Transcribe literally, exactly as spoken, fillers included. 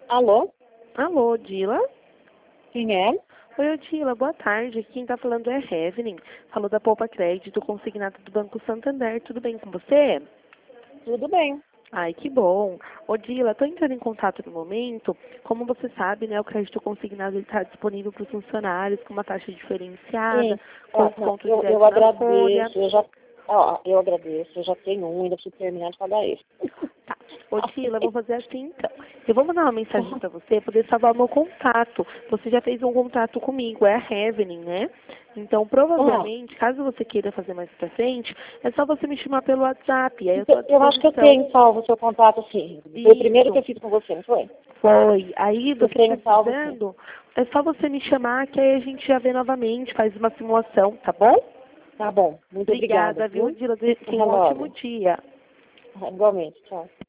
Alô? Alô, Dila? Quem é? Oi, Dila, boa tarde. Quem tá falando é Revenin. Falou da Poupa Crédito, consignado do Banco Santander. Tudo bem com você? Tudo bem. Ai, que bom. Ô, Dila, tô entrando em contato no momento. Como você sabe, né, o crédito consignado está disponível para os funcionários com uma taxa diferenciada, Sim. com Ah, não, desconto eu, direto eu na folha. agradeço, eu já, ó, eu agradeço, eu já tenho um, ainda preciso terminar de pagar esse. Tá. Ô, Dila, eu vou fazer assim então. Eu vou mandar uma mensagem para você, poder salvar o meu contato. Você já fez um contato comigo, é a Revenin, né? Então, Ah, provavelmente, caso você queira fazer mais pra frente, é só você me chamar pelo WhatsApp. Aí eu estou à então, eu acho que eu disposição. tenho salvo o seu contato, sim. Foi o primeiro que eu Isso, fiz com você, não foi? foi. Aí, Eu você tenho salvo, sim. precisando, é só você me chamar que aí a gente já vê novamente, faz uma simulação, tá bom? Tá bom. Muito obrigada, Obrigada, viu, viu? Dila? Tenha Até um ótimo logo. dia. Igualmente, tchau.